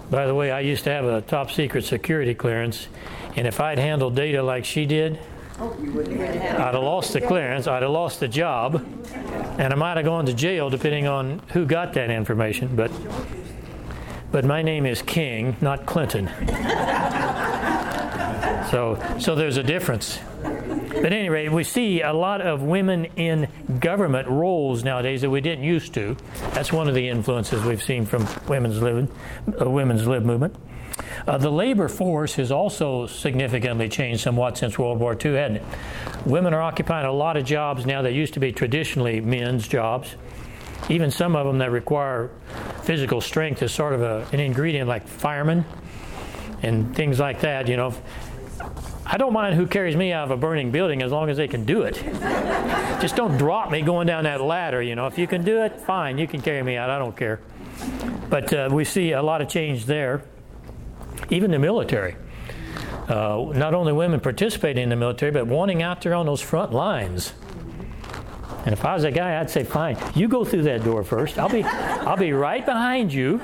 By the way, I used to have a top secret security clearance, and if I'd handled data like she did, I'd have lost the clearance, I'd have lost the job, and I might have gone to jail depending on who got that information. But my name is King, not Clinton. So there's a difference. But at any rate, we see a lot of women in government roles nowadays that we didn't used to. That's one of the influences we've seen from women's lib movement. The labor force has also significantly changed somewhat since World War II, hasn't it? Women are occupying a lot of jobs now that used to be traditionally men's jobs. Even some of them that require physical strength is sort of an ingredient, like firemen and things like that. You know, I don't mind who carries me out of a burning building as long as they can do it. Just don't drop me going down that ladder, you know. If you can do it, fine, you can carry me out, I don't care. But we see a lot of change there. Even the military. Not only women participating in the military, but wanting out there on those front lines. And if I was a guy, I'd say, fine, you go through that door first. I'll be right behind you.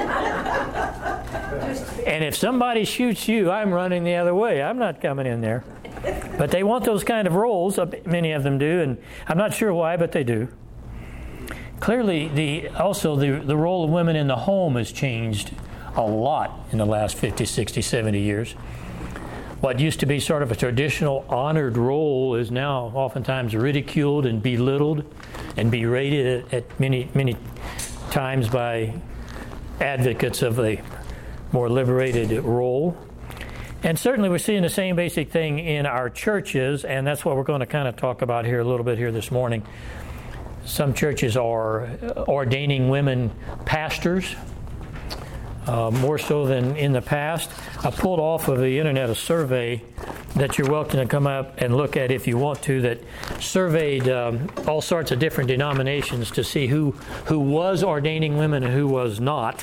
And if somebody shoots you, I'm running the other way. I'm not coming in there. But they want those kind of roles. Many of them do, and I'm not sure why, but they do. Clearly, the role of women in the home has changed a lot in the last 50, 60, 70 years. What used to be sort of a traditional honored role is now oftentimes ridiculed and belittled and berated at many, many times by advocates of a more liberated role. And certainly we're seeing the same basic thing in our churches, and that's what we're going to kind of talk about here a little bit here this morning. Some churches are ordaining women pastors, more so than in the past. I pulled off of the internet a survey that you're welcome to come up and look at if you want to, that surveyed all sorts of different denominations to see who was ordaining women and who was not.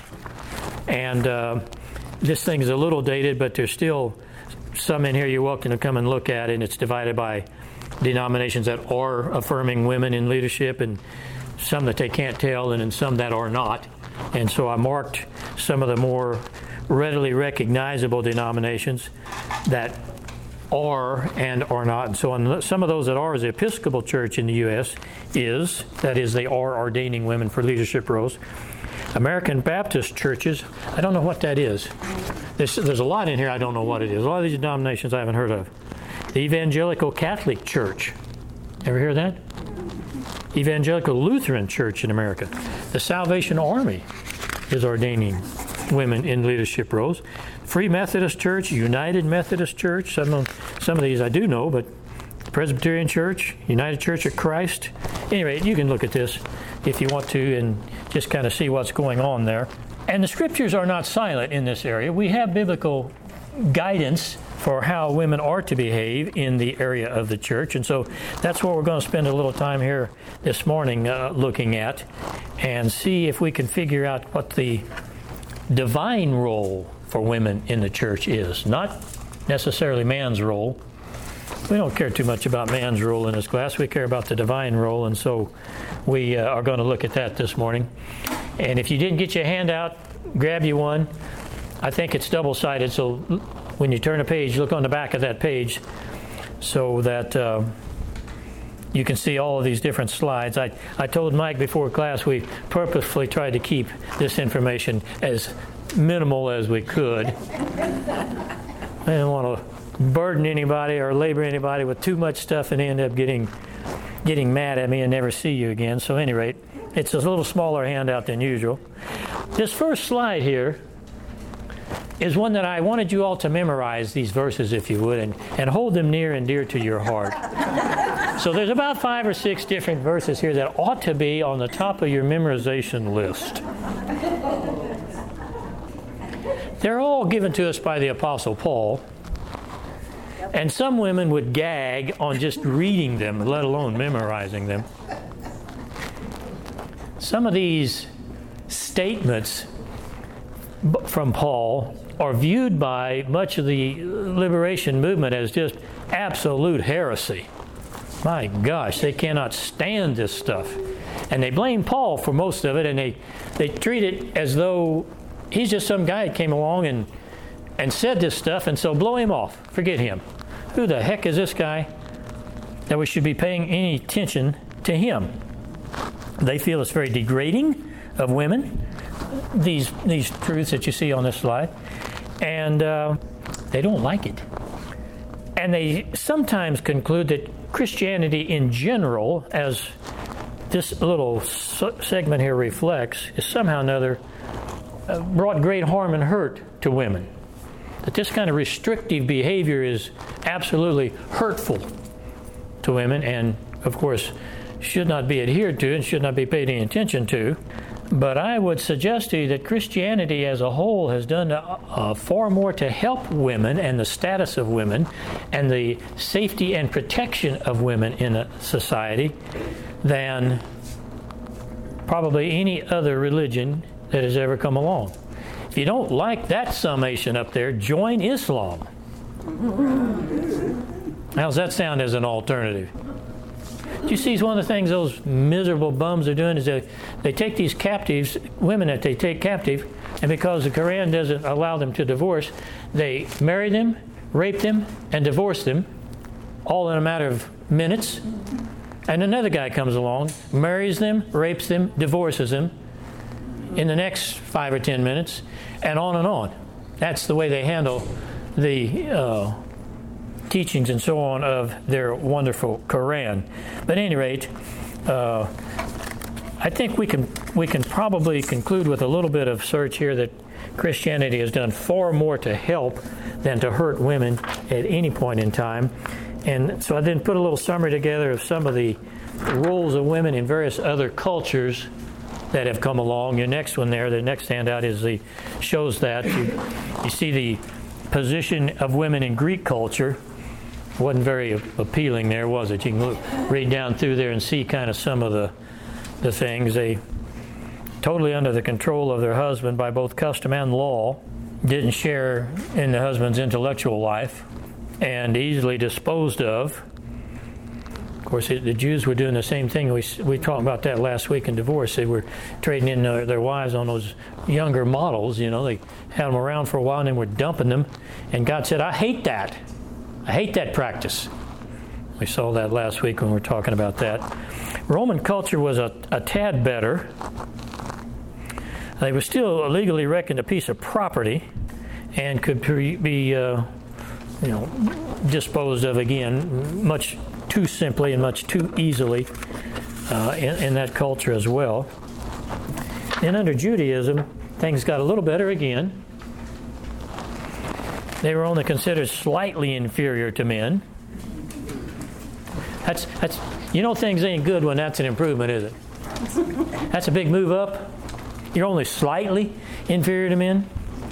And this thing is a little dated, but there's still some in here you're welcome to come and look at, and it's divided by denominations that are affirming women in leadership and some that they can't tell, and then some that are not. And so I marked some of the more readily recognizable denominations that are and are not. And so on some of those that are, is the Episcopal Church in the U.S. that is, they are ordaining women for leadership roles. American Baptist churches, I don't know what that is. There's a lot in here I don't know what it is. A lot of these denominations I haven't heard of. The Evangelical Catholic Church. Ever hear that? Evangelical Lutheran Church in America. The Salvation Army is ordaining women in leadership roles. Free Methodist Church, United Methodist Church, some of these I do know, but Presbyterian Church, United Church of Christ. Anyway, you can look at this if you want to and just kind of see what's going on there. And the scriptures are not silent in this area. We have biblical guidance for how women are to behave in the area of the church. And so that's what we're going to spend a little time here this morning looking at, and see if we can figure out what the divine role for women in the church is. Not necessarily man's role. We don't care too much about man's role in this class. We care about the divine role, and so we are going to look at that this morning. And if you didn't get your handout, grab you one. I think it's double-sided, so when you turn a page, look on the back of that page so that you can see all of these different slides. I told Mike before class we purposefully tried to keep this information as minimal as we could. I didn't want to burden anybody or labor anybody with too much stuff and end up getting mad at me and never see you again. So at any rate, it's a little smaller handout than usual. This first slide here is one that I wanted you all to memorize, these verses if you would, and hold them near and dear to your heart. So there's about 5 or 6 different verses here that ought to be on the top of your memorization list. They're all given to us by the Apostle Paul, and some women would gag on just reading them, let alone memorizing them. Some of these statements from Paul are viewed by much of the liberation movement as just absolute heresy. My gosh, they cannot stand this stuff. And they blame Paul for most of it, and they treat it as though he's just some guy that came along and said this stuff, and so blow him off. Forget him. Who the heck is this guy that we should be paying any attention to him? They feel it's very degrading of women, these truths that you see on this slide, and they don't like it. And they sometimes conclude that Christianity in general, as this little segment here reflects, is somehow or another brought great harm and hurt to women. That this kind of restrictive behavior is absolutely hurtful to women and, of course, should not be adhered to and should not be paid any attention to. But I would suggest to you that Christianity as a whole has done far more to help women and the status of women and the safety and protection of women in a society than probably any other religion that has ever come along. If you don't like that summation up there, join Islam. How's that sound as an alternative? Do you see one of the things those miserable bums are doing is they take these captives, women that they take captive, and because the Quran doesn't allow them to divorce, they marry them, rape them, and divorce them, all in a matter of minutes. And another guy comes along, marries them, rapes them, divorces them in the next 5 or 10 minutes, and on and on. That's the way they handle the teachings and so on of their wonderful Quran. But at any rate, I think we can probably conclude with a little bit of search here that Christianity has done far more to help than to hurt women at any point in time. And so I then put a little summary together of some of the roles of women in various other cultures that have come along. Your next one there, the next handout shows that. You see the position of women in Greek culture. Wasn't very appealing there, was it? You can read down through there and see kind of some of the things. They totally under the control of their husband by both custom and law, didn't share in the husband's intellectual life, and easily disposed of. Of course, the Jews were doing the same thing. We talked about that last week in divorce. They were trading in their wives on those younger models. You know, they had them around for a while and then were dumping them. And God said, I hate that. I hate that practice. We saw that last week when we were talking about that. Roman culture was a tad better. They were still legally reckoned a piece of property and could be disposed of again much too simply and much too easily in that culture as well. And under Judaism, things got a little better again. They were only considered slightly inferior to men. That's things ain't good when that's an improvement, is it? That's a big move up. You're only slightly inferior to men.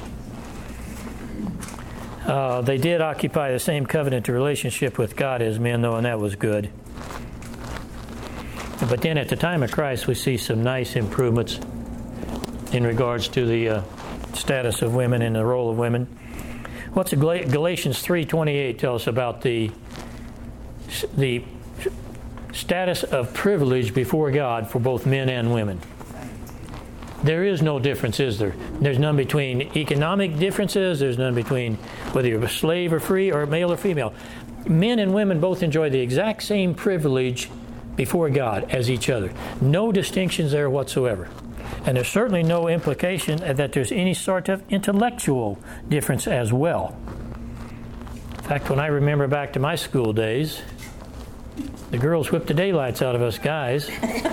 They did occupy the same covenant relationship with God as men, though, and that was good. But then at the time of Christ, we see some nice improvements in regards to the status of women and the role of women. What's Galatians 3:28 tell us about the status of privilege before God for both men and women? There is no difference, is there? There's none between economic differences. There's none between whether you're a slave or free or male or female. Men and women both enjoy the exact same privilege before God as each other. No distinctions there whatsoever. And there's certainly no implication that there's any sort of intellectual difference as well. In fact, when I remember back to my school days, the girls whipped the daylights out of us guys.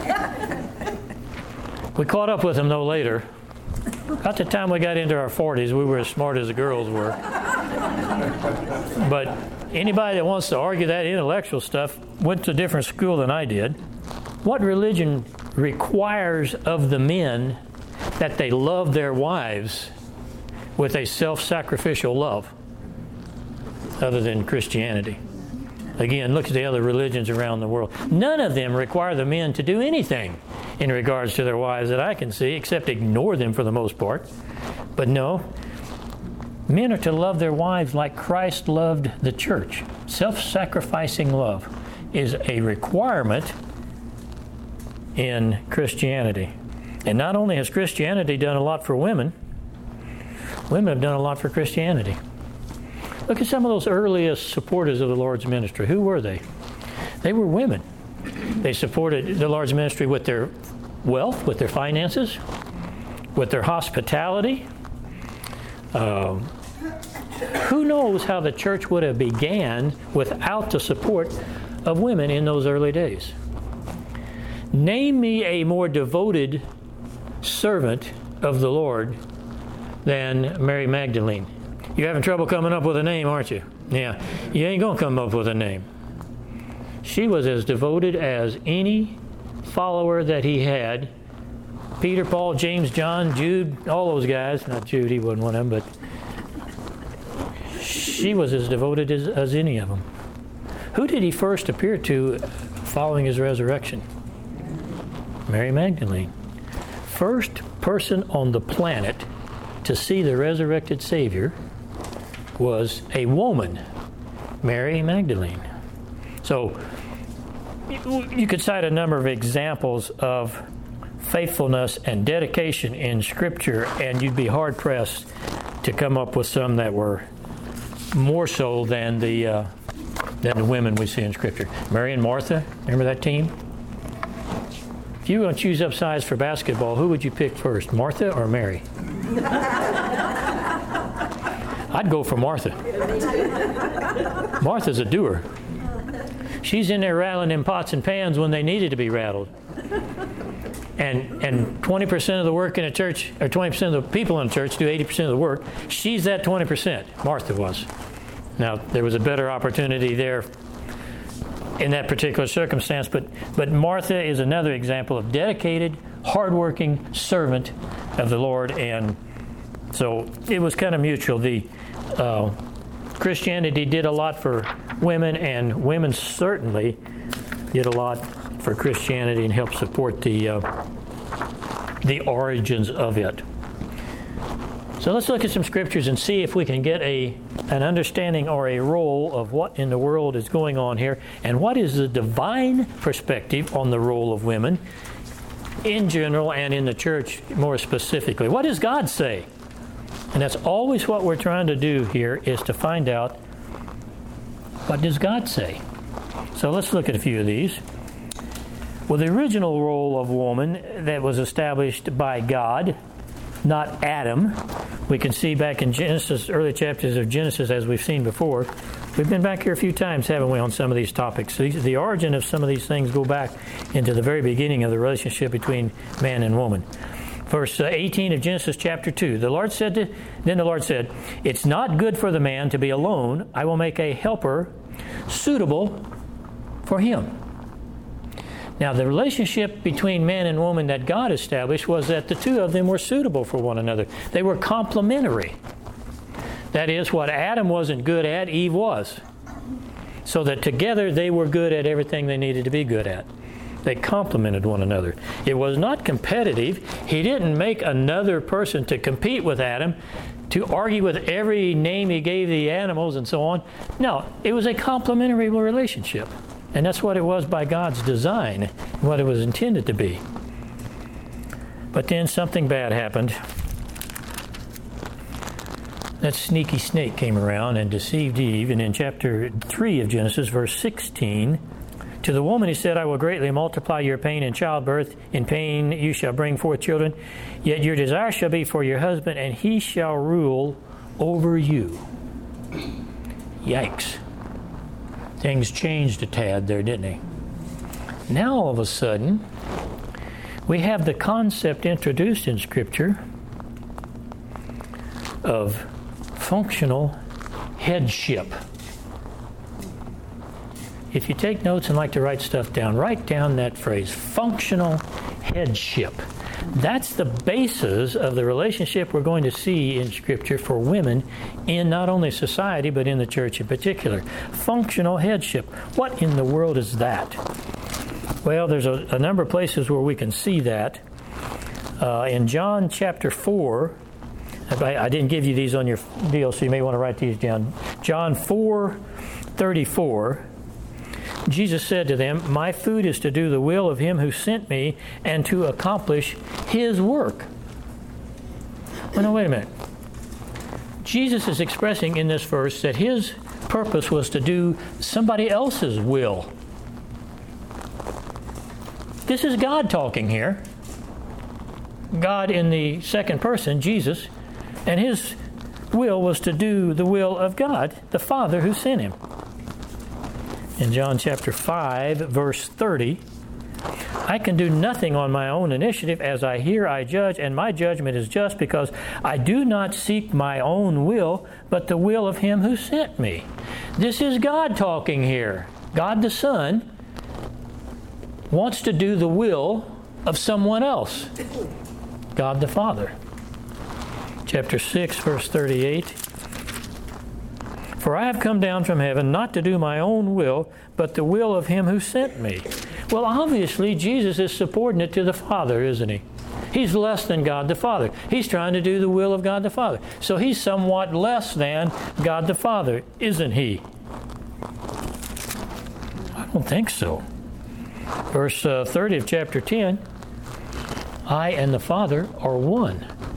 We caught up with them, though, later. About the time we got into our 40s, we were as smart as the girls were. But anybody that wants to argue that intellectual stuff went to a different school than I did. What religion requires of the men that they love their wives with a self-sacrificial love other than Christianity? Again, look at the other religions around the world. None of them require the men to do anything in regards to their wives that I can see, except ignore them for the most part. But no, men are to love their wives like Christ loved the church. Self-sacrificing love is a requirement in Christianity. And not only has Christianity done a lot for women, Women have done a lot for Christianity. Look at some of those earliest supporters of the Lord's ministry. Who were they? They were women. They supported the Lord's ministry with their wealth, with their finances, with their hospitality. Who knows how the church would have began without the support of women in those early days? Name me a more devoted servant of the Lord than Mary Magdalene. You're having trouble coming up with a name, aren't you? Yeah, you ain't going to come up with a name. She was as devoted as any follower that he had. Peter, Paul, James, John, Jude, all those guys. Not Jude, he wasn't one of them, but she was as devoted as any of them. Who did he first appear to following his resurrection? Mary Magdalene. First person on the planet to see the resurrected Savior was a woman, Mary Magdalene. So you could cite a number of examples of faithfulness and dedication in Scripture, and you'd be hard-pressed to come up with some that were more so than the women we see in Scripture. Mary and Martha, remember that team? If you were going to choose up sides for basketball, who would you pick first, Martha or Mary? I'd go for Martha. Martha's a doer. She's in there rattling them pots and pans when they needed to be rattled. And 20% of the work in a church, or 20% of the people in a church do 80% of the work. She's that 20%. Martha was. Now, there was a better opportunity there in that particular circumstance, but Martha is another example of dedicated, hardworking servant of the Lord, and so it was kind of mutual. The Christianity did a lot for women, and women certainly did a lot for Christianity and helped support the origins of it. So let's look at some scriptures and see if we can get an understanding or a role of what in the world is going on here, and what is the divine perspective on the role of women in general and in the church more specifically. What does God say? And that's always what we're trying to do here, is to find out, what does God say? So let's look at a few of these. Well, the original role of woman that was established by God, not Adam, we can see back in Genesis, early chapters of Genesis, as we've seen before. We've been back here a few times, haven't we, on some of these topics. So the origin of some of these things go back into the very beginning of the relationship between man and woman. Verse 18 of Genesis chapter 2. Then the Lord said, "It's not good for the man to be alone. I will make a helper suitable for him." Now, the relationship between man and woman that God established was that the two of them were suitable for one another. They were complementary. That is, what Adam wasn't good at, Eve was. So that together they were good at everything they needed to be good at. They complemented one another. It was not competitive. He didn't make another person to compete with Adam, to argue with every name he gave the animals and so on. No, it was a complementary relationship. And that's what it was by God's design, what it was intended to be. But then something bad happened. That sneaky snake came around and deceived Eve. And in chapter 3 of Genesis, verse 16, to the woman he said, "I will greatly multiply your pain in childbirth. In pain you shall bring forth children. Yet your desire shall be for your husband, and he shall rule over you." Yikes. Things changed a tad there, didn't they? Now all of a sudden, we have the concept introduced in Scripture of functional headship. If you take notes and like to write stuff down, write down that phrase, functional headship. That's the basis of the relationship we're going to see in Scripture for women in not only society, but in the church in particular. Functional headship. What in the world is that? Well, there's a number of places where we can see that. In John chapter 4, I didn't give you these on your deal, so you may want to write these down. John 4:34. Jesus said to them, "My food is to do the will of him who sent me and to accomplish his work." Well, no, wait a minute. Jesus is expressing in this verse that his purpose was to do somebody else's will. This is God talking here. God in the second person, Jesus, and his will was to do the will of God, the Father who sent him. In John chapter 5, verse 30, I can do nothing on my own initiative. As I hear, I judge, and my judgment is just, because I do not seek my own will, but the will of him who sent me. This is God talking here. God the Son wants to do the will of someone else. God the Father. Chapter 6, verse 38. For I have come down from heaven not to do my own will, but the will of him who sent me. Well, obviously, Jesus is subordinate to the Father, isn't he? He's less than God the Father. He's trying to do the will of God the Father. So he's somewhat less than God the Father, isn't he? I don't think so. Verse 30 of chapter 10, I and the Father are one.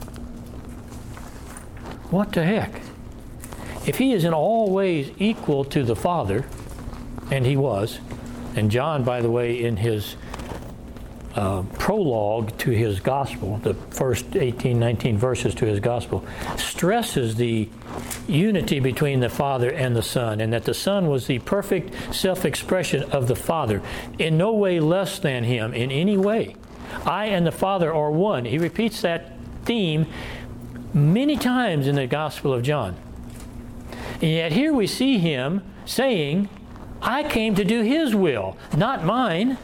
What the heck? If he is in all ways equal to the Father, and he was, and John, by the way, in his prologue to his gospel, the first 18, 19 verses to his gospel, stresses the unity between the Father and the Son, and that the Son was the perfect self-expression of the Father, in no way less than him in any way. I and the Father are one. He repeats that theme many times in the Gospel of John. And yet here we see him saying, I came to do his will, not mine.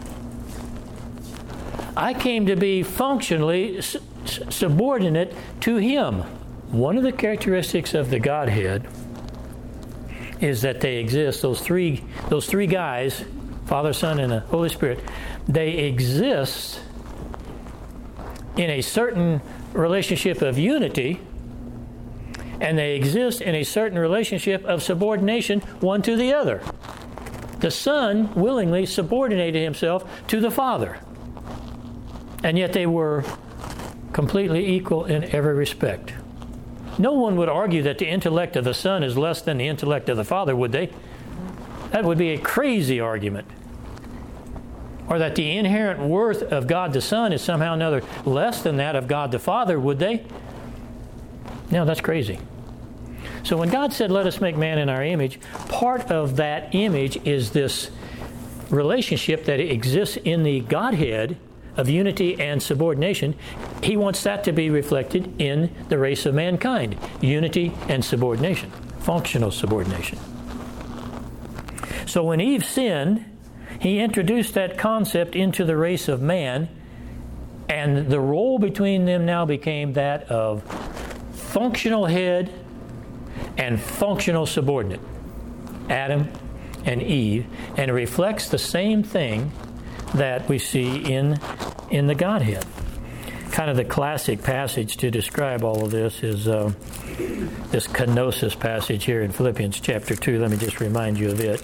I came to be functionally subordinate to him. One of the characteristics of the Godhead is that they exist, those three guys, Father, Son, and the Holy Spirit, they exist in a certain relationship of unity, and they exist in a certain relationship of subordination one to the other. The Son willingly subordinated himself to the Father, and yet they were completely equal in every respect. No one would argue that the intellect of the Son is less than the intellect of the Father, would they? That would be a crazy argument. Or that the inherent worth of God the Son is somehow another less than that of God the Father, would they? No, that's crazy. So when God said, let us make man in our image, part of that image is this relationship that exists in the Godhead of unity and subordination. He wants that to be reflected in the race of mankind. Unity and subordination. Functional subordination. So when Eve sinned, he introduced that concept into the race of man, and the role between them now became that of functional head and functional subordinate, Adam and Eve, and it reflects the same thing that we see in the Godhead. Kind of the classic passage to describe all of this is this kenosis passage here in Philippians chapter 2. Let me just remind you of it.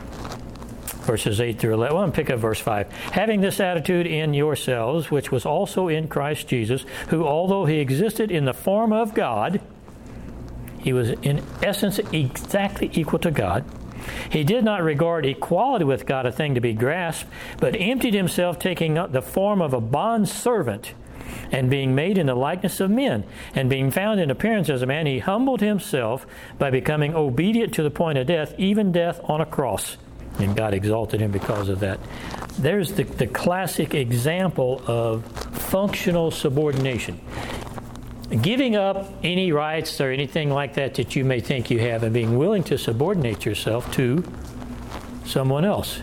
Verses 8 through 11. Well, I'm pick up verse 5. Having this attitude in yourselves, which was also in Christ Jesus, who, although he existed in the form of God, he was in essence exactly equal to God. He did not regard equality with God a thing to be grasped, but emptied himself, taking up the form of a bondservant, and being made in the likeness of men, and being found in appearance as a man, he humbled himself by becoming obedient to the point of death, even death on a cross. And God exalted him because of that. There's the classic example of functional subordination. Giving up any rights or anything like that that you may think you have, and being willing to subordinate yourself to someone else.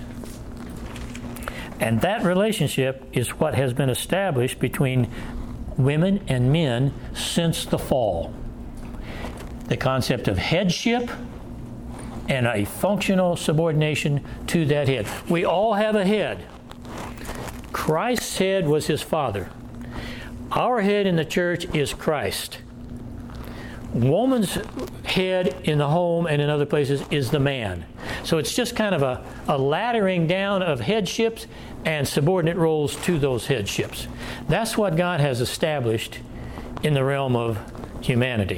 And that relationship is what has been established between women and men since the fall. The concept of headship and a functional subordination to that head. We all have a head. Christ's head was his Father. Our head in the church is Christ. Woman's head in the home and in other places is the man. So it's just kind of a laddering down of headships and subordinate roles to those headships. That's what God has established in the realm of humanity.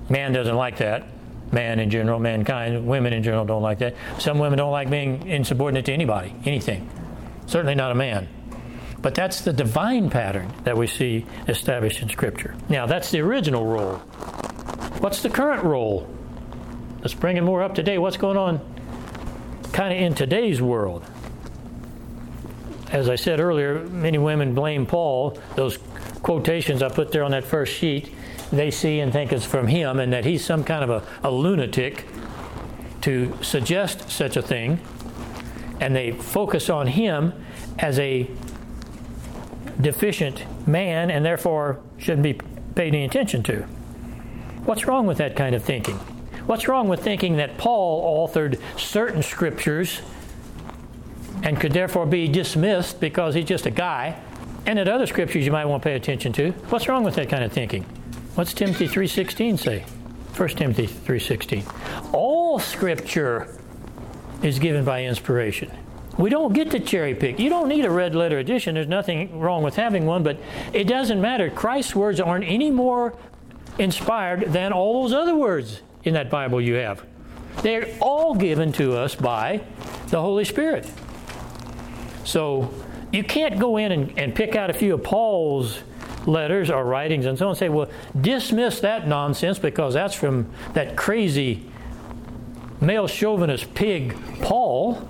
Man doesn't like that. Man in general, mankind, women in general don't like that. Some women don't like being insubordinate to anybody, anything. Certainly not a man. But that's the divine pattern that we see established in Scripture. Now, that's the original role. What's the current role? Let's bring it more up to date. What's going on kind of in today's world? As I said earlier, many women blame Paul. Those quotations I put there on that first sheet, they see and think it's from him and that he's some kind of a lunatic to suggest such a thing. And they focus on him as a deficient man and therefore shouldn't be paid any attention to. What's wrong with that kind of thinking? What's wrong with thinking that Paul authored certain scriptures and could therefore be dismissed because he's just a guy, and that other scriptures you might want to pay attention to? What's wrong with that kind of thinking? What's Timothy 3:16 say? 1 Timothy 3:16. All scripture is given by inspiration. We don't get to cherry pick. You don't need a red letter edition. There's nothing wrong with having one, but it doesn't matter. Christ's words aren't any more inspired than all those other words in that Bible you have. They're all given to us by the Holy Spirit. So you can't go in and pick out a few of Paul's letters or writings and so on and say, well, dismiss that nonsense because that's from that crazy male chauvinist pig Paul.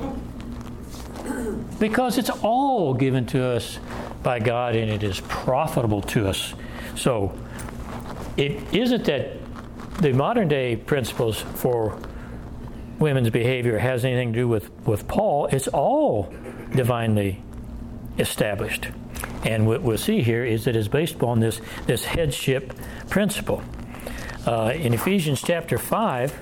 Because it's all given to us by God and it is profitable to us. So it isn't that the modern day principles for women's behavior has anything to do with Paul. It's all divinely established. And what we'll see here is that it's based upon this headship principle. In Ephesians chapter 5,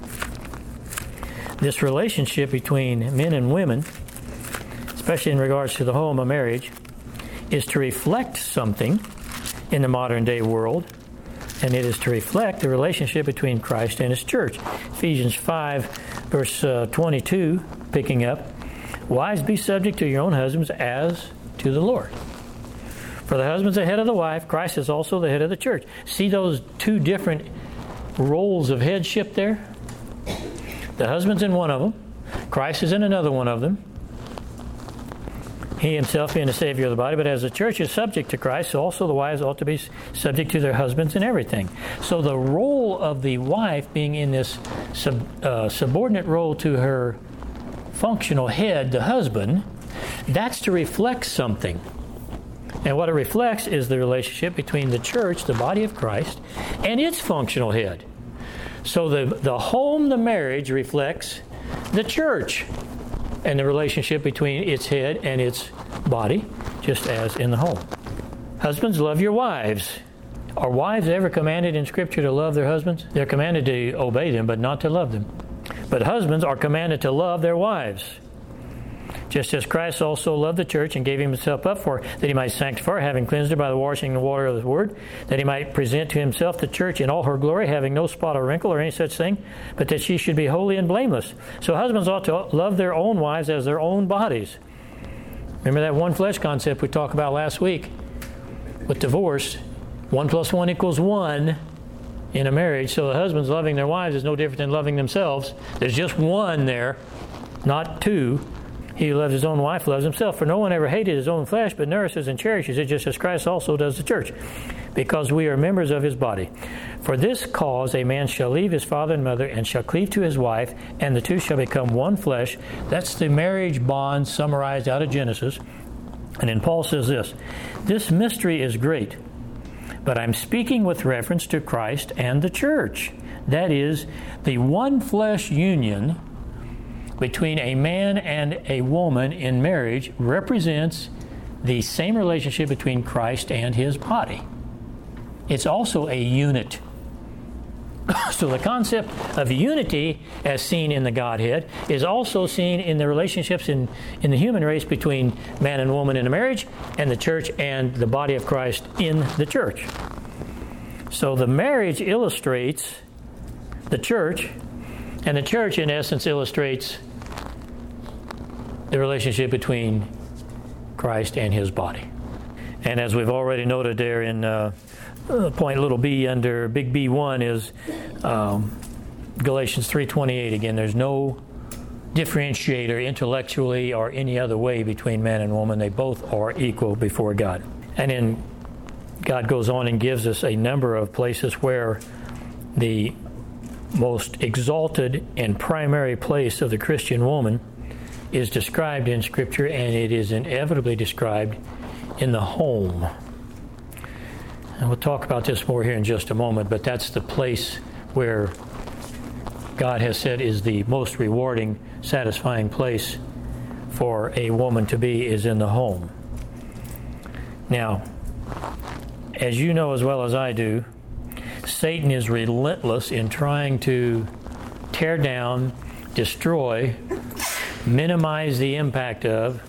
this relationship between men and women, especially in regards to the home of marriage, is to reflect something in the modern day world, and it is to reflect the relationship between Christ and His church. Ephesians 5, verse 22, picking up, wives, be subject to your own husbands as to the Lord. For the husband's the head of the wife, Christ is also the head of the church. See those two different roles of headship there? The husband's in one of them. Christ is in another one of them. He himself being the Savior of the body, but as the church is subject to Christ, so also the wives ought to be subject to their husbands in everything. So the role of the wife being in this subordinate role to her functional head, the husband, that's to reflect something. And what it reflects is the relationship between the church, the body of Christ, and its functional head. So the home, the marriage, reflects the church and the relationship between its head and its body, just as in the home. Husbands, love your wives. Are wives ever commanded in Scripture to love their husbands? They're commanded to obey them, but not to love them. But husbands are commanded to love their wives. Just as Christ also loved the church and gave himself up for that he might sanctify her, having cleansed her by the washing and water of his word, that he might present to himself the church in all her glory, having no spot or wrinkle or any such thing, but that she should be holy and blameless. So husbands ought to love their own wives as their own bodies. Remember that one flesh concept we talked about last week with divorce. 1 + 1 = 1 in a marriage. So the husbands loving their wives is no different than loving themselves. There's just one there, not two. He who loves his own wife loves himself. For no one ever hated his own flesh, but nourishes and cherishes it, just as Christ also does the church, because we are members of his body. For this cause a man shall leave his father and mother, and shall cleave to his wife, and the two shall become one flesh. That's the marriage bond summarized out of Genesis. And then Paul says this mystery is great, but I'm speaking with reference to Christ and the church. That is, the one flesh union between a man and a woman in marriage represents the same relationship between Christ and his body. It's also a unit. So the concept of unity, as seen in the Godhead, is also seen in the relationships in the human race between man and woman in a marriage, and the church and the body of Christ in the church. So the marriage illustrates the church, and the church, in essence, illustrates the relationship between Christ and his body. And as we've already noted there in point little b under big B1 is Galatians 3:28 again. There's no differentiator intellectually or any other way between man and woman. They both are equal before God. And then God goes on and gives us a number of places where the most exalted and primary place of the Christian woman is described in Scripture, and it is inevitably described in the home. And we'll talk about this more here in just a moment, but that's the place where God has said is the most rewarding, satisfying place for a woman to be, is in the home. Now, as you know as well as I do, Satan is relentless in trying to tear down, destroy, minimize the impact of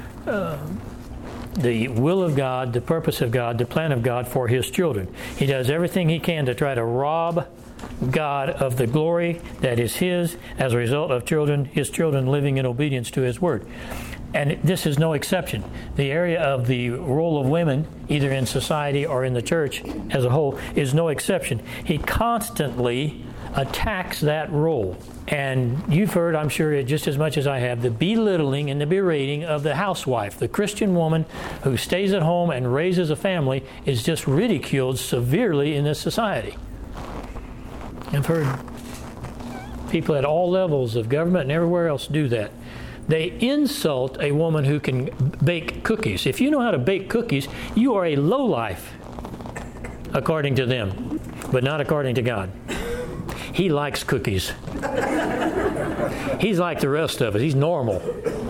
the will of God, the purpose of God, the plan of God for His children. He does everything he can to try to rob God of the glory that is His as a result of His children living in obedience to His Word. And this is no exception. The area of the role of women, either in society or in the church as a whole, is no exception. He constantly attacks that role. And you've heard, I'm sure, just as much as I have, the belittling and the berating of the housewife. The Christian woman who stays at home and raises a family is just ridiculed severely in this society. I've heard people at all levels of government and everywhere else do that. They insult a woman who can bake cookies. If you know how to bake cookies, you are a lowlife, according to them, but not according to God. He likes cookies. He's like the rest of us. He's normal.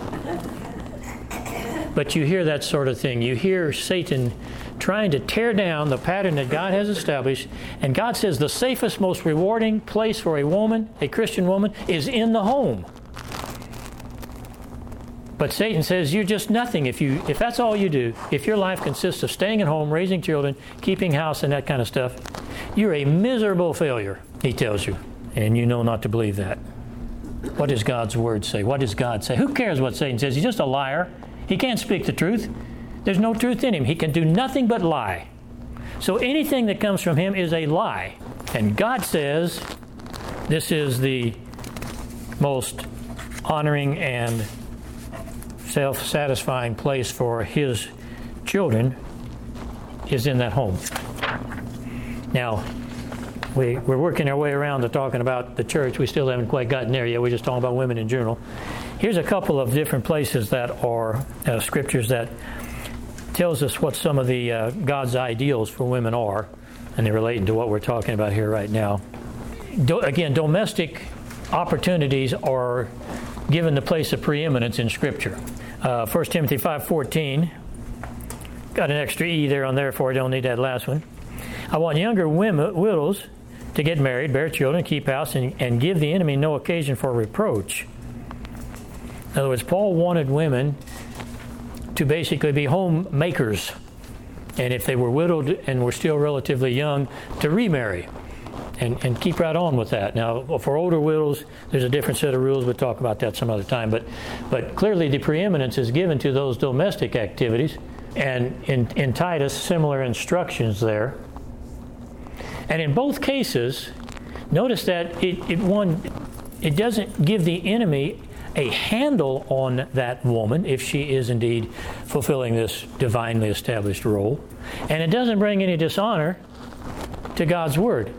But you hear that sort of thing. You hear Satan trying to tear down the pattern that God has established. And God says the safest, most rewarding place for a woman, a Christian woman, is in the home. But Satan says you're just nothing if that's all you do. If your life consists of staying at home, raising children, keeping house, and that kind of stuff, you're a miserable failure, he tells you. And you know not to believe that. What does God's Word say? What does God say? Who cares what Satan says? He's just a liar. He can't speak the truth. There's no truth in him. He can do nothing but lie. So anything that comes from him is a lie. And God says this is the most honoring and self-satisfying place for His children is in that home. Now, we're working our way around to talking about the church. We still haven't quite gotten there yet. We're just talking about women in general. Here's a couple of different places that are scriptures that tells us what some of the God's ideals for women are, and they're relating to what we're talking about here right now. Again, domestic opportunities are given the place of preeminence in Scripture. 1 Timothy 5:14. Got an extra E there on there for you. Don't need that last one. I want younger widows to get married, bear children, keep house, and give the enemy no occasion for reproach. In other words, Paul wanted women to basically be homemakers. And if they were widowed and were still relatively young, to remarry. And keep right on with that. Now, for older widows, there's a different set of rules. We'll talk about that some other time. But clearly the preeminence is given to those domestic activities. And in Titus, similar instructions there. And in both cases, notice that it doesn't give the enemy a handle on that woman if she is indeed fulfilling this divinely established role. And it doesn't bring any dishonor to God's Word.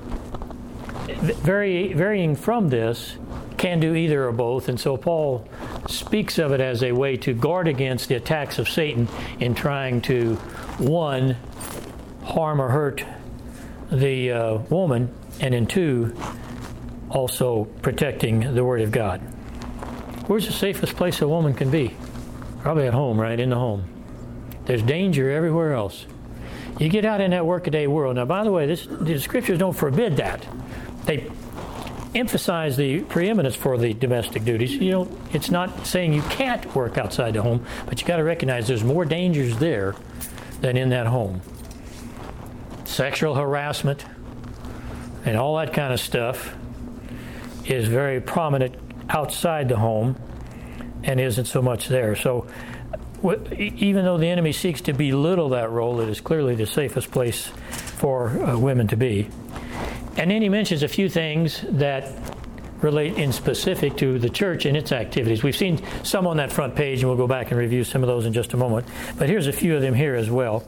Varying from this can do either or both, and so Paul speaks of it as a way to guard against the attacks of Satan in trying to, one, harm or hurt the woman, and in two, also protecting the Word of God. Where's the safest place a woman can be? Probably at home, right? In the home. There's danger everywhere else. You get out in that workaday world. Now, by the way, the Scriptures don't forbid that. They emphasize the preeminence for the domestic duties. It's not saying you can't work outside the home, but you got to recognize there's more dangers there than in that home. Sexual harassment and all that kind of stuff is very prominent outside the home and isn't so much there. So even though the enemy seeks to belittle that role, it is clearly the safest place for women to be. And then he mentions a few things that relate in specific to the church and its activities. We've seen some on that front page, and we'll go back and review some of those in just a moment. But here's a few of them here as well.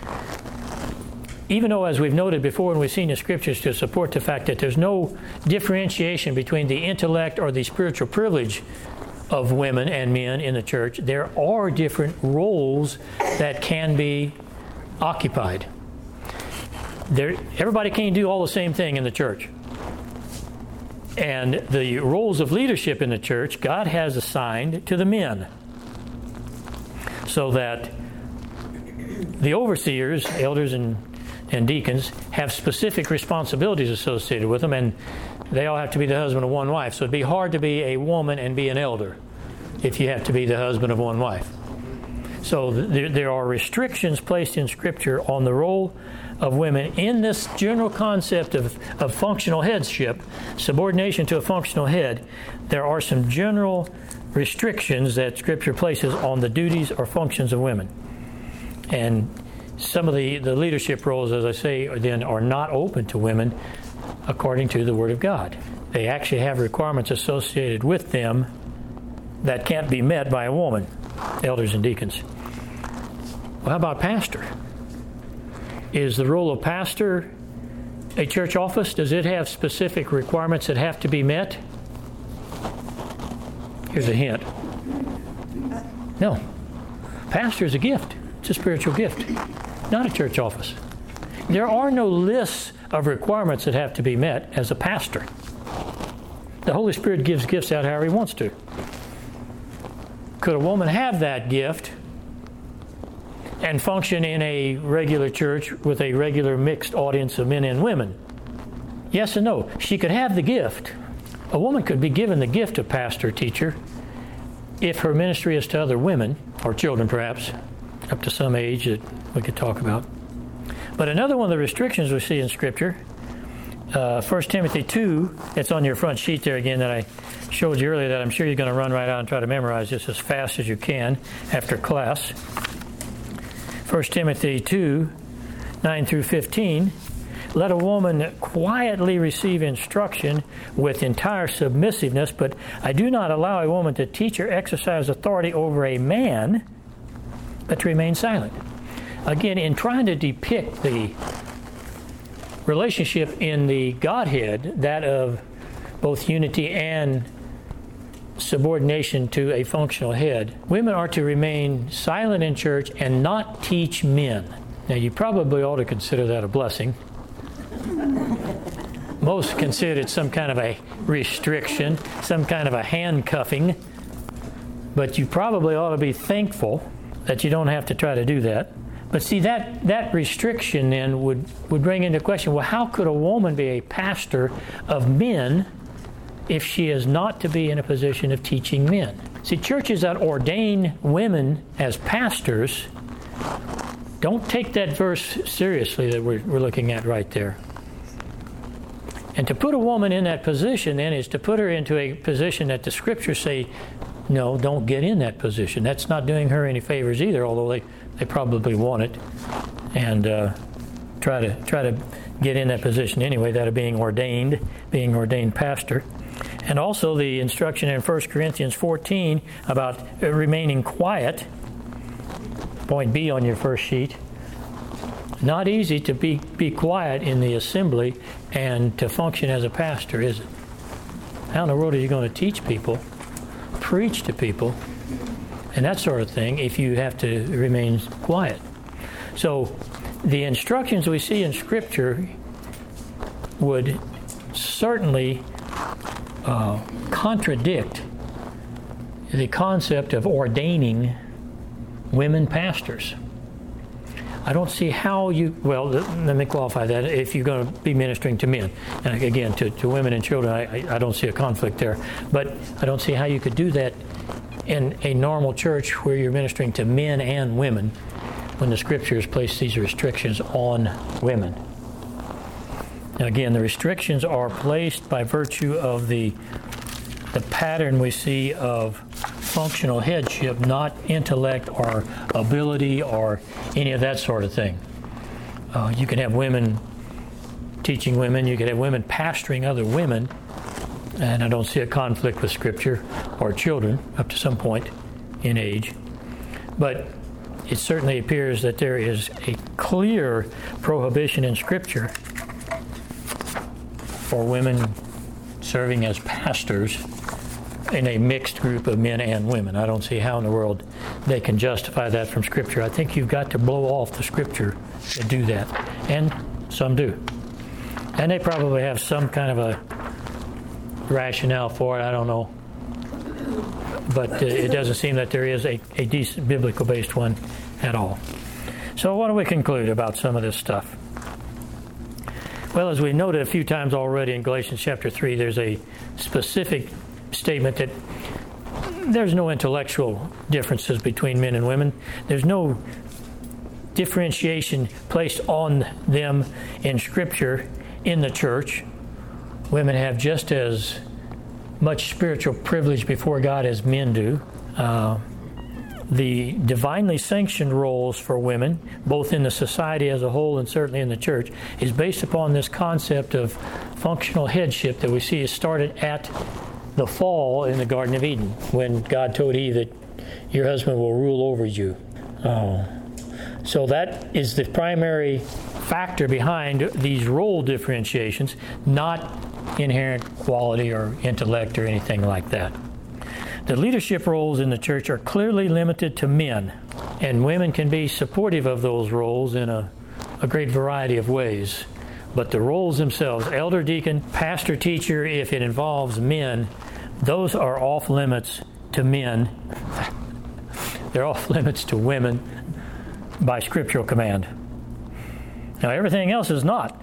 Even though, as we've noted before, and we've seen the scriptures to support the fact that there's no differentiation between the intellect or the spiritual privilege of women and men in the church, there are different roles that can be occupied. Everybody can't do all the same thing in the church. And the roles of leadership in the church, God has assigned to the men, so that the overseers, elders and deacons, have specific responsibilities associated with them, and they all have to be the husband of one wife. So it'd be hard to be a woman and be an elder if you have to be the husband of one wife. So there are restrictions placed in Scripture on the role of women in this general concept of functional headship, subordination to a functional head. There are some general restrictions that Scripture places on the duties or functions of women. And some of the leadership roles, as I say, then are not open to women according to the Word of God. They actually have requirements associated with them that can't be met by a woman, elders and deacons. Well, how about pastor? Is the role of pastor a church office? Does it have specific requirements that have to be met? Here's a hint. No. Pastor is a gift. It's a spiritual gift, not a church office. There are no lists of requirements that have to be met as a pastor. The Holy Spirit gives gifts out however He wants to. Could a woman have that gift and function in a regular church with a regular mixed audience of men and women? Yes and no. She could have the gift. A woman could be given the gift of pastor, teacher, if her ministry is to other women, or children perhaps, up to some age that we could talk about. But another one of the restrictions we see in Scripture, 1 Timothy 2, it's on your front sheet there again that I showed you earlier, that I'm sure you're going to run right out and try to memorize this as fast as you can after class. 1 Timothy 2, 9 through 15, let a woman quietly receive instruction with entire submissiveness, but I do not allow a woman to teach or exercise authority over a man, but to remain silent. Again, in trying to depict the relationship in the Godhead, that of both unity and subordination to a functional head, women are to remain silent in church and not teach men. Now, you probably ought to consider that a blessing. Most consider it some kind of a restriction, some kind of a handcuffing, but you probably ought to be thankful that you don't have to try to do that. But see, that restriction then would bring into question, well, how could a woman be a pastor of men if she is not to be in a position of teaching men? See, churches that ordain women as pastors don't take that verse seriously that we're looking at right there. And to put a woman in that position then is to put her into a position that the Scriptures say, no, don't get in that position. That's not doing her any favors either, although they probably want it and try to get in that position anyway, that of being ordained pastor. And also the instruction in 1 Corinthians 14 about remaining quiet, point B on your first sheet. Not easy to be quiet in the assembly and to function as a pastor, is it? How in the world are you going to teach people, preach to people, and that sort of thing if you have to remain quiet? So the instructions we see in Scripture would certainly contradict the concept of ordaining women pastors. I don't see how let me qualify that, if you're going to be ministering to men. And again, to women and children, I don't see a conflict there. But I don't see how you could do that in a normal church where you're ministering to men and women when the Scriptures place these restrictions on women. Now again, the restrictions are placed by virtue of the pattern we see of functional headship, not intellect or ability or any of that sort of thing. You can have women teaching women. You can have women pastoring other women. And I don't see a conflict with Scripture or children up to some point in age. But it certainly appears that there is a clear prohibition in Scripture for women serving as pastors in a mixed group of men and women. I don't see how in the world they can justify that from Scripture. I think you've got to blow off the Scripture to do that. And some do. And they probably have some kind of a rationale for it, I don't know. But it doesn't seem that there is a decent biblical-based one at all. So what do we conclude about some of this stuff? Well, as we noted a few times already in Galatians chapter 3, there's a specific statement that there's no intellectual differences between men and women. There's no differentiation placed on them in Scripture in the church. Women have just as much spiritual privilege before God as men do. The divinely sanctioned roles for women, both in the society as a whole and certainly in the church, is based upon this concept of functional headship that we see is started at the fall in the Garden of Eden, when God told Eve that your husband will rule over you. So that is the primary factor behind these role differentiations, not inherent quality or intellect or anything like that. The leadership roles in the church are clearly limited to men, and women can be supportive of those roles in a great variety of ways. But the roles themselves, elder, deacon, pastor, teacher, if it involves men, those are off limits to men. They're off limits to women by scriptural command. Now, everything else is not.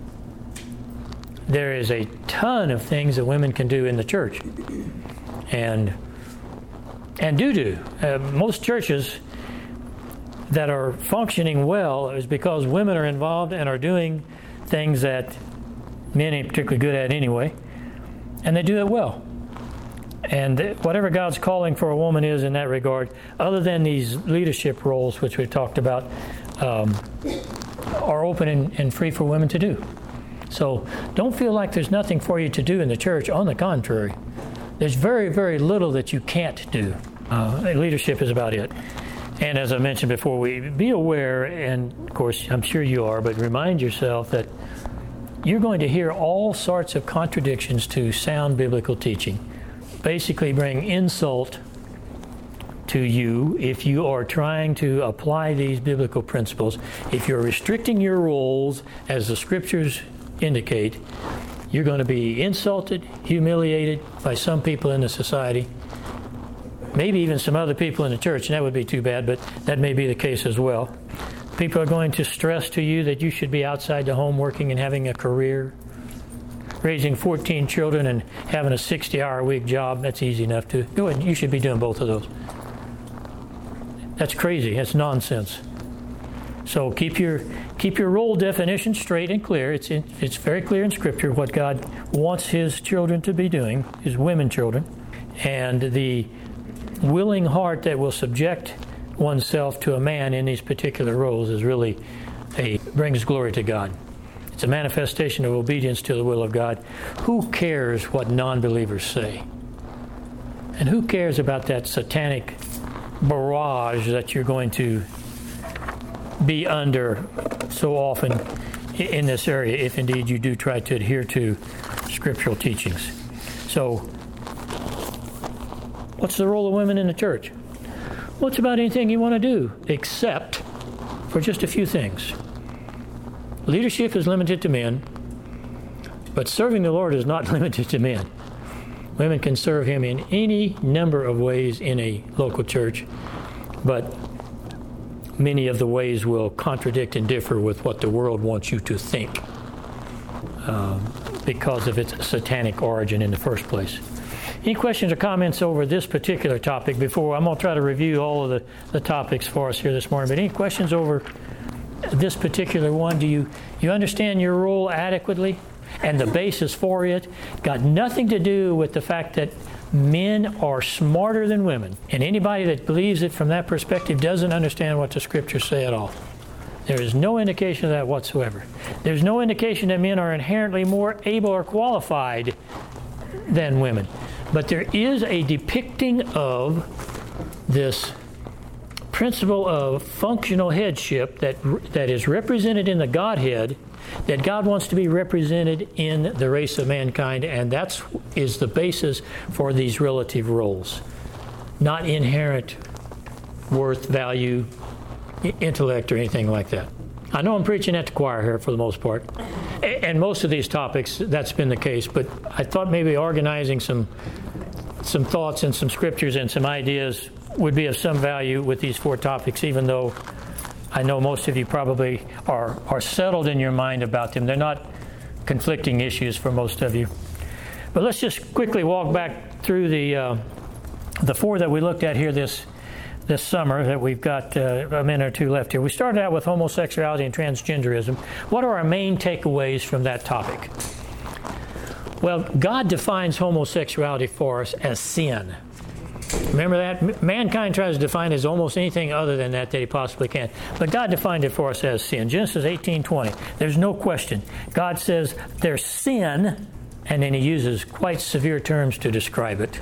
There is a ton of things that women can do in the church, and do. Most churches that are functioning well is because women are involved and are doing things that men ain't particularly good at anyway, and they do it well. And whatever God's calling for a woman is in that regard, other than these leadership roles, which we talked about, are open and free for women to do. So don't feel like there's nothing for you to do in the church. On the contrary, there's very, very little that you can't do. Leadership is about it. And as I mentioned before, be aware, and of course I'm sure you are, but remind yourself that you're going to hear all sorts of contradictions to sound biblical teaching. Basically bring insult to you if you are trying to apply these biblical principles. If you're restricting your roles as the Scriptures indicate, you're going to be insulted, humiliated by some people in the society, maybe even some other people in the church, and that would be too bad, but that may be the case as well. People are going to stress to you that you should be outside the home working and having a career. Raising 14 children and having a 60-hour-a-week job, that's easy enough to go ahead. You should be doing both of those. That's crazy. That's nonsense. So keep your role definition straight and clear. It's very clear in Scripture what God wants His children to be doing, His women children, and the willing heart that will subject oneself to a man in these particular roles is really brings glory to God. It's a manifestation of obedience to the will of God. Who cares what non-believers say? And who cares about that satanic barrage that you're going to be under so often in this area, if indeed you do try to adhere to scriptural teachings? So, what's the role of women in the church? Well, it's about anything you want to do, except for just a few things. Leadership is limited to men, but serving the Lord is not limited to men. Women can serve Him in any number of ways in a local church, but many of the ways will contradict and differ with what the world wants you to think because of its satanic origin in the first place. Any questions or comments over this particular topic before? I'm going to try to review all of the topics for us here this morning, but any questions over this particular one? Do you understand your role adequately and the basis for it? Got nothing to do with the fact that men are smarter than women, and anybody that believes it from that perspective doesn't understand what the Scriptures say at all. There is no indication of that whatsoever. There's no indication that men are inherently more able or qualified than women. But there is a depicting of this principle of functional headship that is represented in the Godhead, that God wants to be represented in the race of mankind, and that is the basis for these relative roles. Not inherent worth, value, intellect, or anything like that. I know I'm preaching at the choir here for the most part, and most of these topics, that's been the case, but I thought maybe organizing some thoughts and some scriptures and some ideas would be of some value with these 4 topics, even though I know most of you probably are settled in your mind about them. They're not conflicting issues for most of you. But let's just quickly walk back through the 4 that we looked at here this summer, that we've got a minute or two left here. We started out with homosexuality and transgenderism. What are our main takeaways from that topic? Well, God defines homosexuality for us as sin. Remember that? Mankind tries to define it as almost anything other than that he possibly can. But God defined it for us as sin. Genesis 18:20. There's no question. God says there's sin, and then he uses quite severe terms to describe it.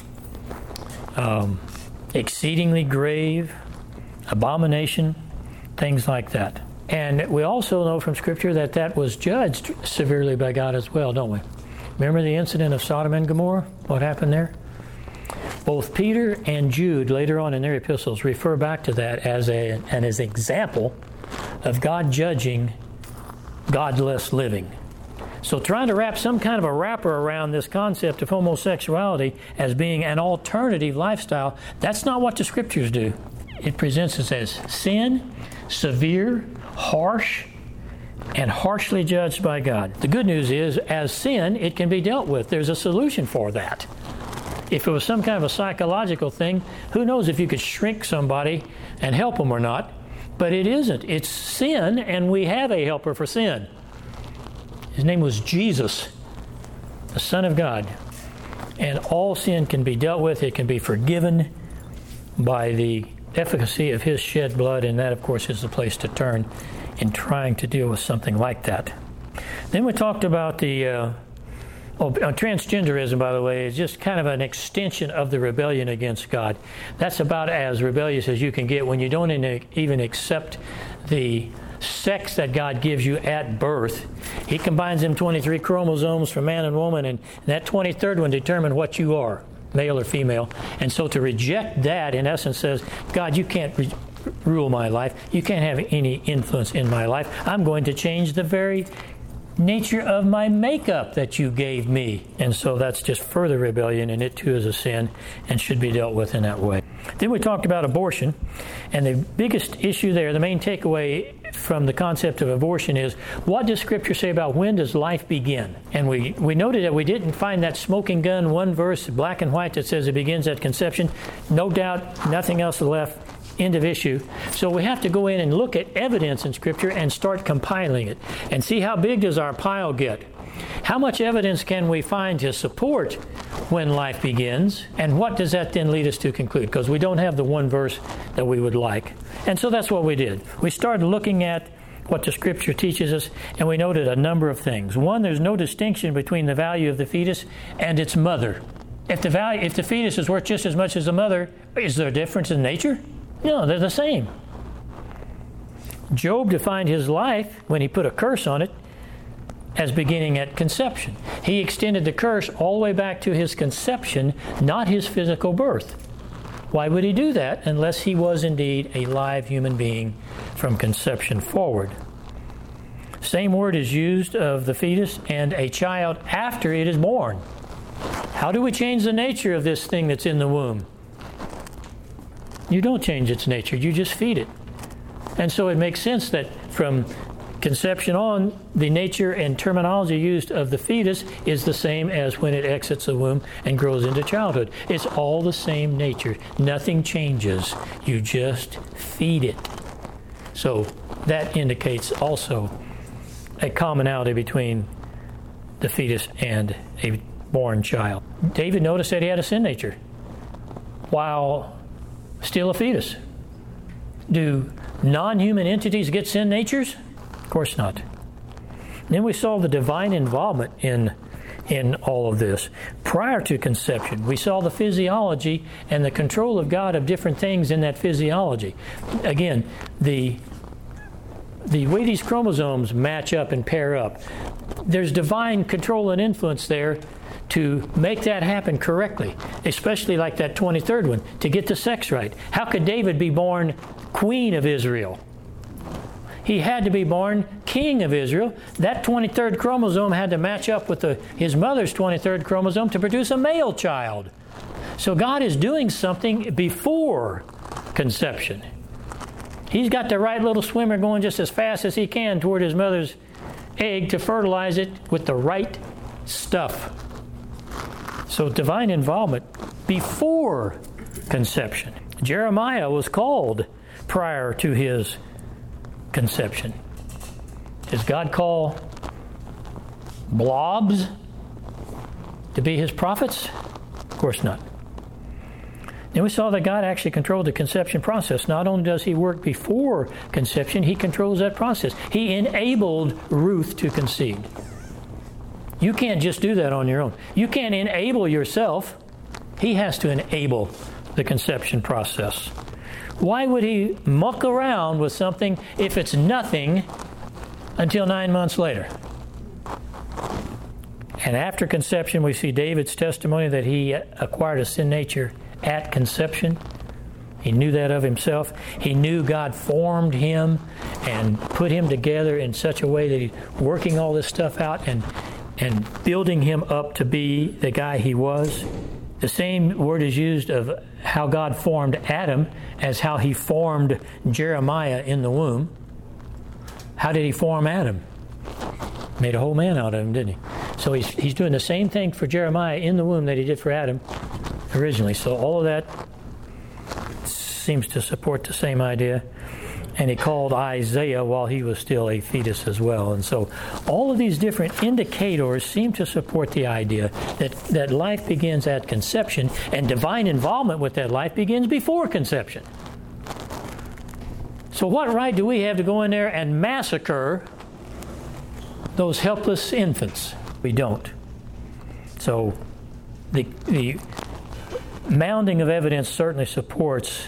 Exceedingly grave, abomination, things like that. And we also know from Scripture that was judged severely by God as well, don't we? Remember the incident of Sodom and Gomorrah? What happened there? Both Peter and Jude, later on in their epistles, refer back to that as an example of God judging godless living. So trying to wrap some kind of a wrapper around this concept of homosexuality as being an alternative lifestyle, that's not what the Scriptures do. It presents us as sin, severe, harsh, and harshly judged by God. The good news is, as sin, it can be dealt with. There's a solution for that. If it was some kind of a psychological thing, who knows if you could shrink somebody and help them or not. But it isn't. It's sin, and we have a helper for sin. His name was Jesus, the Son of God. And all sin can be dealt with. It can be forgiven by the efficacy of His shed blood, and that, of course, is the place to turn in trying to deal with something like that. Then we talked about transgenderism, by the way, is just kind of an extension of the rebellion against God. That's about as rebellious as you can get when you don't even accept the sex that God gives you at birth. He combines them 23 chromosomes for man and woman, and that 23rd one determines what you are, male or female. And so to reject that, in essence, says, God, you can't rule my life. You can't have any influence in my life. I'm going to change the very nature of my makeup that you gave me. And so that's just further rebellion, and it too is a sin and should be dealt with in that way. Then we talked about abortion, and the biggest issue there, the main takeaway from the concept of abortion is, what does Scripture say about when does life begin? And we noted that we didn't find that smoking gun, one verse, black and white, that says it begins at conception. No doubt, nothing else left. End of issue. So we have to go in and look at evidence in Scripture and start compiling it and see how big does our pile get. How much evidence can we find to support when life begins, and what does that then lead us to conclude? Because we don't have the one verse that we would like. And so that's what we did. We started looking at what the Scripture teaches us, and we noted a number of things. One, there's no distinction between the value of the fetus and its mother. If the fetus is worth just as much as the mother, is there a difference in nature? No, they're the same. Job defined his life, when he put a curse on it, as beginning at conception. He extended the curse all the way back to his conception, not his physical birth. Why would he do that unless he was indeed a live human being from conception forward? Same word is used of the fetus and a child after it is born. How do we change the nature of this thing that's in the womb? You don't change its nature, you just feed it. And so it makes sense that from conception on, the nature and terminology used of the fetus is the same as when it exits the womb and grows into childhood. It's all the same nature. Nothing changes. You just feed it. So that indicates also a commonality between the fetus and a born child. David noticed that he had a sin nature while still a fetus. Do non-human entities get sin natures? Of course not. Then we saw the divine involvement in all of this. Prior to conception, we saw the physiology and the control of God of different things in that physiology. Again, the way these chromosomes match up and pair up, there's divine control and influence there to make that happen correctly, especially like that 23rd one, to get the sex right. How could David be born queen of Israel? He had to be born king of Israel. That 23rd chromosome had to match up with his mother's 23rd chromosome to produce a male child. So God is doing something before conception. He's got the right little swimmer going just as fast as he can toward his mother's egg to fertilize it with the right stuff. So divine involvement before conception. Jeremiah was called prior to his conception. Does God call blobs to be his prophets? Of course not. Then we saw that God actually controlled the conception process. Not only does he work before conception, he controls that process. He enabled Ruth to conceive. You can't just do that on your own. You can't enable yourself. He has to enable the conception process. Why would he muck around with something if it's nothing until 9 months later? And after conception, we see David's testimony that he acquired a sin nature at conception. He knew that of himself. He knew God formed him and put him together in such a way that he's working all this stuff out and building him up to be the guy he was. The same word is used of how God formed Adam as how he formed Jeremiah in the womb. How did he form Adam? Made a whole man out of him, didn't he? So he's doing the same thing for Jeremiah in the womb that he did for Adam originally. So all of that seems to support the same idea. And he called Isaiah while he was still a fetus as well. And so all of these different indicators seem to support the idea that life begins at conception, and divine involvement with that life begins before conception. So what right do we have to go in there and massacre those helpless infants? We don't. So the mounding of evidence certainly supports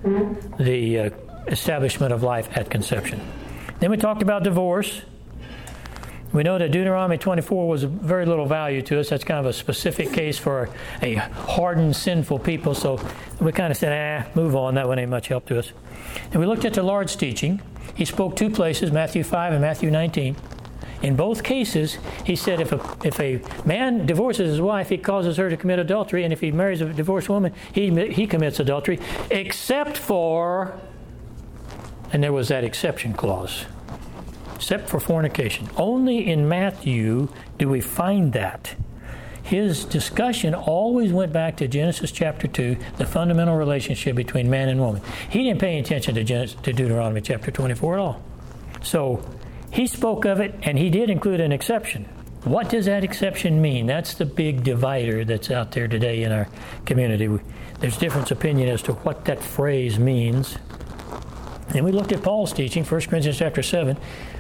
the establishment of life at conception. Then we talked about divorce. We know that Deuteronomy 24 was of very little value to us. That's kind of a specific case for a hardened, sinful people. So we kind of said, move on. That one ain't much help to us. And we looked at the Lord's teaching. He spoke two places, Matthew 5 and Matthew 19. In both cases, he said if a man divorces his wife, he causes her to commit adultery. And if he marries a divorced woman, he commits adultery, except for... And there was that exception clause. Except for fornication. Only in Matthew do we find that. His discussion always went back to Genesis chapter 2, the fundamental relationship between man and woman. He didn't pay attention to Deuteronomy chapter 24 at all. So he spoke of it, and he did include an exception. What does that exception mean? That's the big divider that's out there today in our community. There's different opinion as to what that phrase means. And we looked at Paul's teaching, 1 Corinthians chapter 7.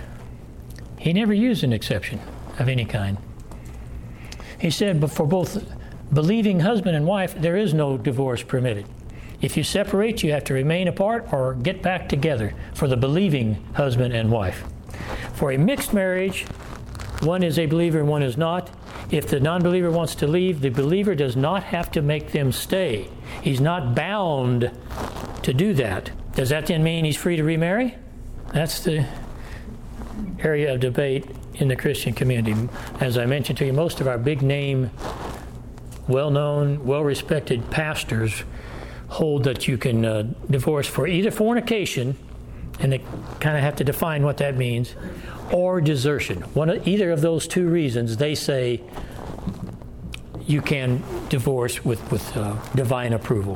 He never used an exception of any kind. He said, but for both believing husband and wife, there is no divorce permitted. If you separate, you have to remain apart or get back together for the believing husband and wife. For a mixed marriage, one is a believer and one is not. If the non-believer wants to leave, the believer does not have to make them stay. He's not bound to do that. Does that then mean he's free to remarry? That's the area of debate in the Christian community. As I mentioned to you, most of our big-name, well-known, well-respected pastors hold that you can divorce for either fornication, and they kind of have to define what that means, or desertion. Either of those two reasons, they say you can divorce with divine approval.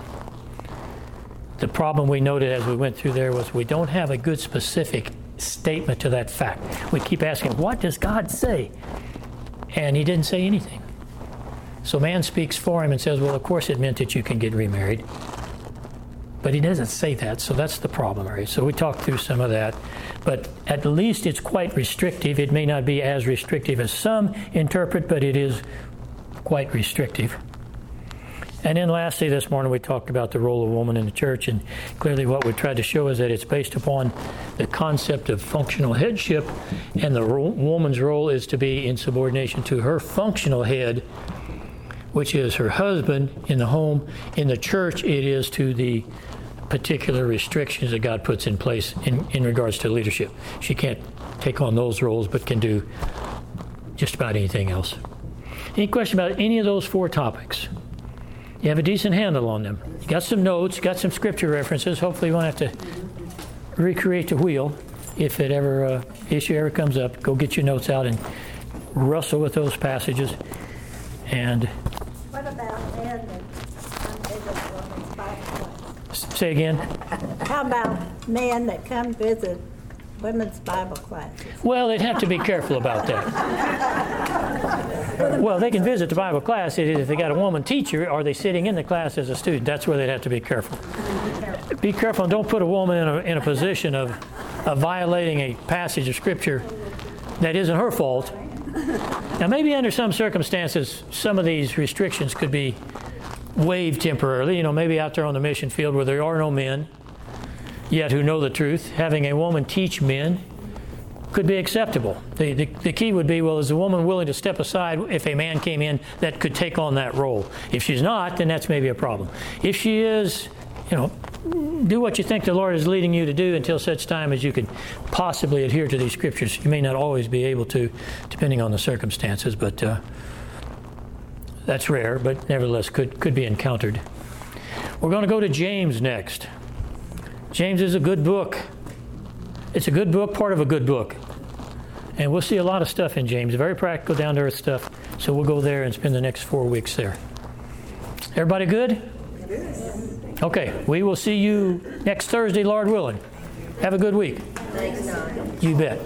The problem we noted as we went through there was we don't have a good specific statement to that fact. We keep asking, what does God say? And he didn't say anything. So man speaks for him and says, well, of course it meant that you can get remarried. But he doesn't say that, so that's the problem, right? So we talked through some of that. But at least it's quite restrictive. It may not be as restrictive as some interpret, but it is quite restrictive. And then lastly, this morning we talked about the role of woman in the church, and clearly what we tried to show is that it's based upon the concept of functional headship, and the woman's role is to be in subordination to her functional head, which is her husband in the home. In the church, it is to the particular restrictions that God puts in place in regards to leadership. She can't take on those roles, but can do just about anything else. Any question about any of those 4 topics? You have a decent handle on them. You got some notes, got some scripture references. Hopefully you won't have to recreate the wheel if it ever issue ever comes up. Go get your notes out and wrestle with those passages. And what about men that come visit women's Bible class? Say again. How about men that come visit women's Bible classes? Well, they'd have to be careful about that. Well, they can visit the Bible class if they got a woman teacher. Or they sitting in the class as a student? That's where they'd have to be careful. Be careful and don't put a woman in a position of violating a passage of Scripture that isn't her fault. Now, maybe under some circumstances, some of these restrictions could be waived temporarily. Maybe out there on the mission field where there are no men yet who know the truth, having a woman teach men could be acceptable. The key would be, well, is the woman willing to step aside if a man came in that could take on that role? If she's not, then that's maybe a problem. If she is, do what you think the Lord is leading you to do until such time as you can possibly adhere to these scriptures. You may not always be able to, depending on the circumstances, but that's rare, but nevertheless could be encountered. We're going to go to James next. James is a good book. It's a good book, part of a good book. And we'll see a lot of stuff in James, very practical, down-to-earth stuff. So we'll go there and spend the next 4 weeks there. Everybody good? Okay, we will see you next Thursday, Lord willing. Have a good week. Thanks, Don. You bet.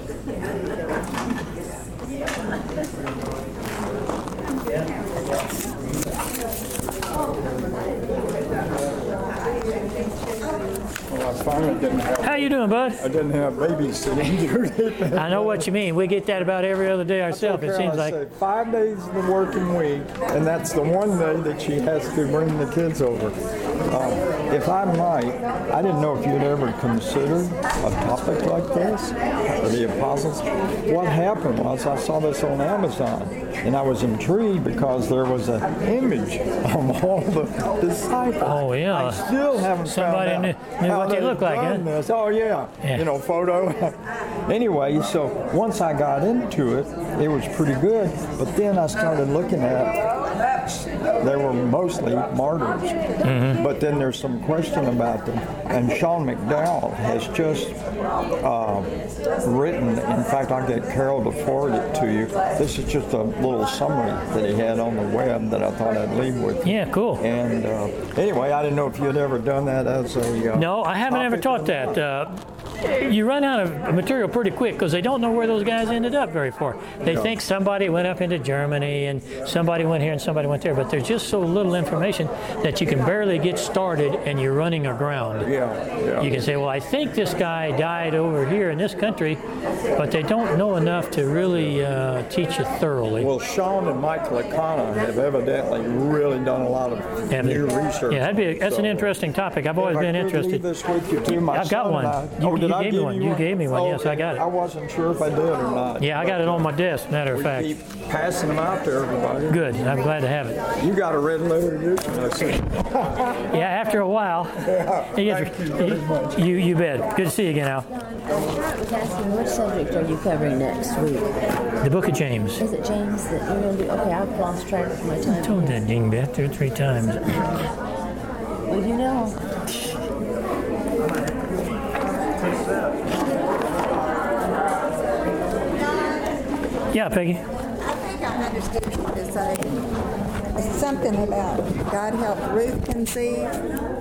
Well, I finally didn't have. How you doing, bud? I didn't have babysitting duty. I know what you mean. We get that about every other day ourselves. It seems like. Say 5 days of the working week, and that's the one day that she has to bring the kids over. If I might, I didn't know if you'd ever considered a topic like this, or the apostles. What happened was I saw this on Amazon, and I was intrigued because there was an image of all the disciples. Oh, yeah. I still haven't Somebody found knew out what they look like, huh? this. Oh, yeah. Photo. Anyway, so once I got into it, it was pretty good. But then I started looking at, they were mostly martyrs. Mm-hmm. But then there's some question about them. And Sean McDowell has just written, in fact, I'll get Carol to forward it to you. This is just a little summary that he had on the web that I thought I'd leave with you. Yeah, cool. And anyway, I didn't know if you'd ever done that as a No, I haven't ever taught that. You run out of material pretty quick because they don't know where those guys ended up very far. They think somebody went up into Germany and somebody went here and somebody went there, but there's just so little information that you can barely get started and you're running aground. Yeah. You can say, well, I think this guy died over here in this country, but they don't know enough to really teach you thoroughly. Well, Sean and Mike Lacana have evidently really done a lot of new research. Yeah, that's an interesting topic. I've always been interested. Leave this with you too. I've got one. You gave me one. You gave me one. Yes, I got it. I wasn't sure if I did or not. Yeah, I got it on my desk, matter of fact. Keep passing them out to everybody. Good. I'm glad to have it. You got a red letter edition, I see. Yeah, after a while. Thank you very much. You bet. Good to see you again, Al. Cassie, what subject are you covering next week? The Book of James. Is it James that you're going to do? Okay, I've lost track of my time. I told that dingbat 2 or 3 times. Well, you know. Yeah, Peggy. I think I understood you to say something about God helped Ruth conceive.